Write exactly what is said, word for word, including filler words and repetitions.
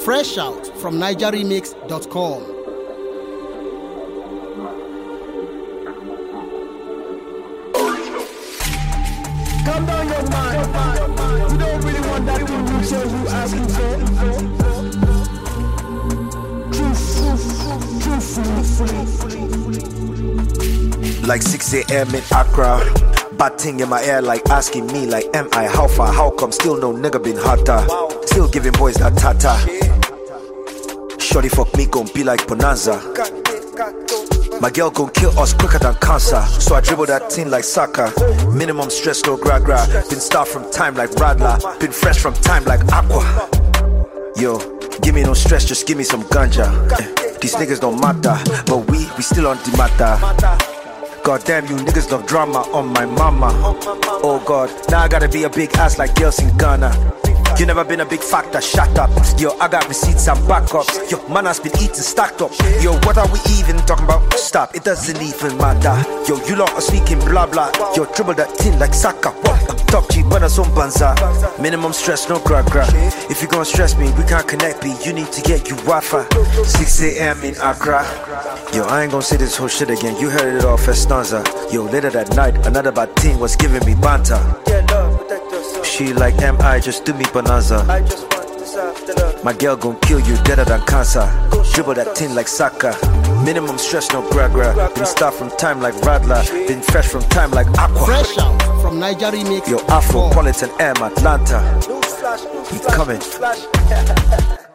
Fresh out from niger remix dot com. Calm down your mind. You don't really want that thing you say you asking for. Like six a.m. in Accra, batting in my ear like asking me like, am I how far? How come still no nigga been hotter? Still giving boys that tata. Shorty fuck me gon' be like Bonanza. My girl gon' kill us quicker than cancer. So I dribble that thing like soccer. Minimum stress, no gra gra. Been star from time like Radler. Been fresh from time like Aqua. Yo, give me no stress, just give me some ganja. eh, These niggas don't matter, but we, we still on the matter. Goddamn, you niggas love drama on my mama. Oh God, now I gotta be a big ass like girls in Ghana. You never been a big factor, shut up. Yo, I got receipts and backups. Yo, man has been eating stacked up. Yo, what are we even talking about? Stop, it doesn't even matter. Yo, you lot are speaking blah blah. Yo, dribble that thing like Saka. What? Top G, but some banza. Minimum stress, no gra gra. If you gon' stress me, we can't connect me. You need to get you Wi-Fi. six a.m. in Accra. Yo, I ain't gon' say this whole shit again. You heard it all, first stanza. Yo, later that night, another bad thing was giving me banter. She like, am I just do me bonanza? My girl gon' kill you deader than cancer. Dribble that thing like Saka. Minimum stress, no gra gra. Been star from time like Radler. Been fresh from time like Aqua. Fresh out from niger remix dot com. Yo, Afropolitan M, Atlanta. We coming.